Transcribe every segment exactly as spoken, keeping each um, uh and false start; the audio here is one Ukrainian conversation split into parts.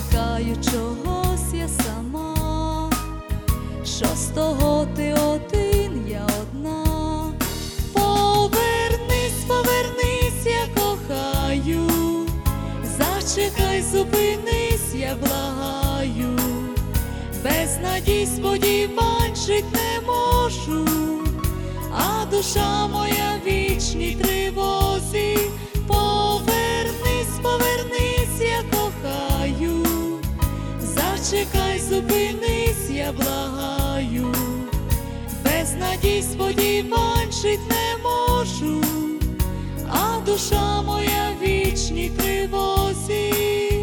чекаю чогось я сама, що з того ти один, я одна. Повернись, повернись, я кохаю, зачекай, зупинись, я благаю, без надій, сподівань жить не можу, а душа моя в вічній тривозі. Повернись, повернись, я кохаю, зачекай, зупинись, я благаю, без надій, сподівань жить не можу, а душа моя в вічній тривозі.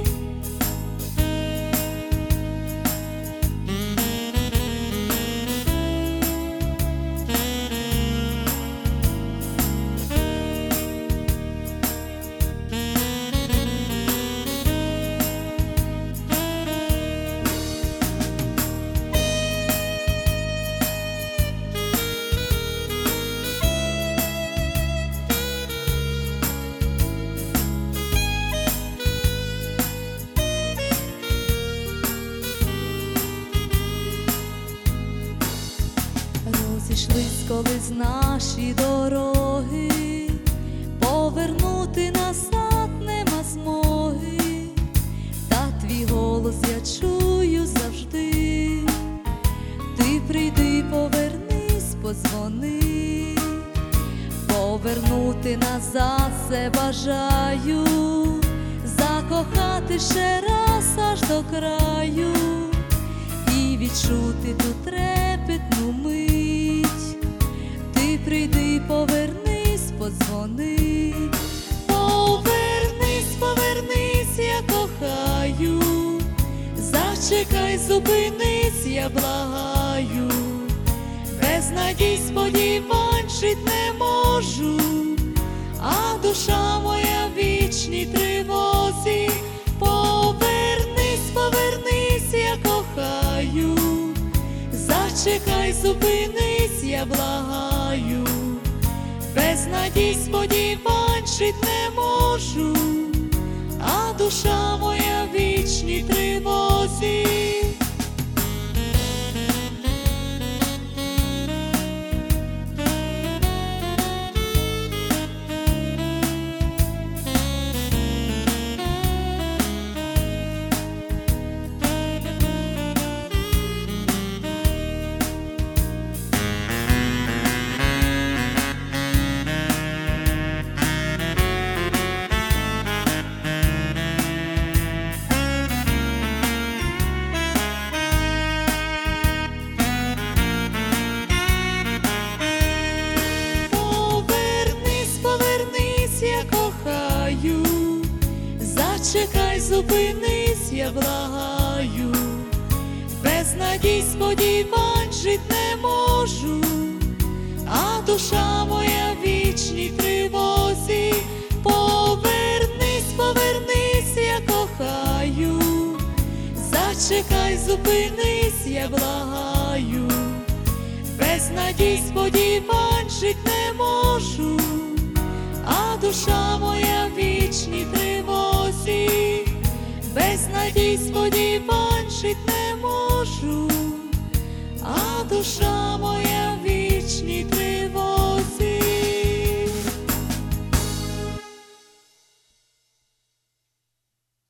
Розійшлись колись наші дороги, повернути назад нема змоги, та твій голос я чую завжди. Ти прийди, повернись, подзвони, повернути назад все бажаю, закохати ще раз аж до краю і відчути ту трепетну мить. Ти прийди, повернись, подзвони, повернись, повернись, я кохаю, зачекай, зупинись, я благаю, без надій, сподівань жить не можу, а душа моя в вічній тривозі. Повернись, повернись, я кохаю, зачекай, зупинись, я благаю, без надій, сподівань жить не можу, а душа моя в вічній тривозі. Зачекай, зупинись, я благаю, без надій, сподівань жить не можу, а душа моя в вічній тривозі. Повернись, повернись, я кохаю, зачекай, зупинись, я благаю, без надій, сподівань жить не можу, а душа моя в вічній тривозі, без надій, сподівань жить не можу, а душа моя